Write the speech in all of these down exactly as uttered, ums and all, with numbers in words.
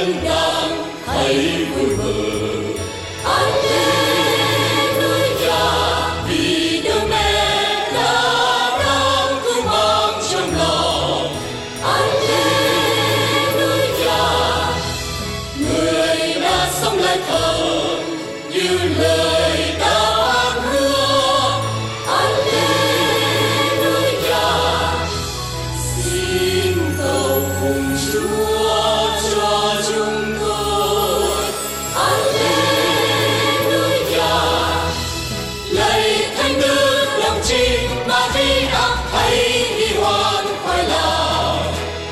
thiên đàng hãy vui mừng. Alleluia, vì đứa mẹ đã đang cứu mang trong lòng. Alleluia, người đã sống lại thật như lời đã ban hứa. Alleluia, xin cầu cùng Chúa cho chúng tôi. Alleluia, lạy Thánh Đức lòng trinh Maria, hãy đi hoan khoái lạc.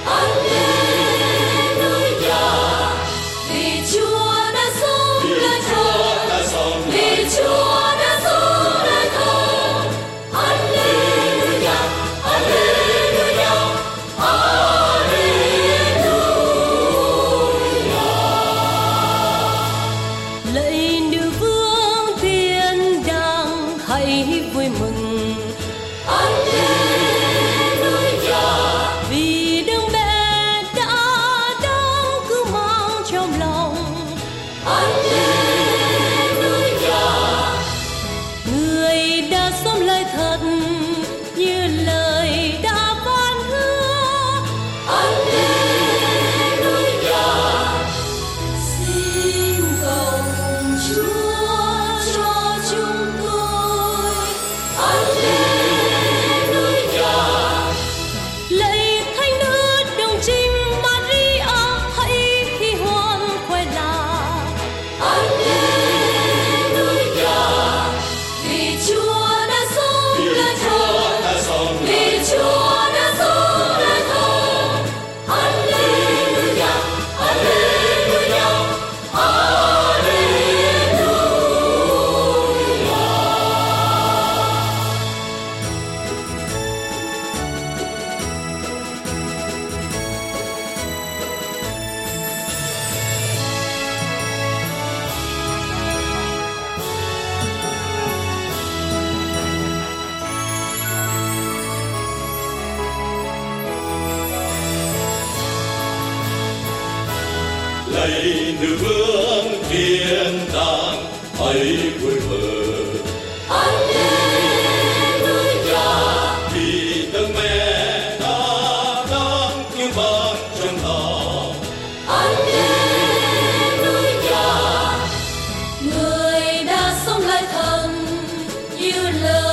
Alleluia, vì Chúa đã sống lại thật, vì Chúa đã sống lại thật. Alleluia, Alleluia, Alleluia. Lạy nữ vương thiên đàng hãy vui mừng. Alleluia, Vì Đức Mẹ đã đang cứu mang trong lòng. Alleluia, Người đã sống lại thật như lời đã ban hứa. Alleluia, xin cầu cùng Chúa cho chúng tôi. Alleluia, Lạy Thánh Nữ đồng trinh Maria, hãy khi hoan khoái lạc. Alleluia, vì Chúa đã sống lại thật, vì Chúa đã sống lại thật. Alleluia, Alleluia, lạy nữ vương thiên đàng hãy vui mừng. Alleluia, Vì Đức Mẹ đã đang cứu mang trong lòng. Alleluia, người đã sống lại thật như lời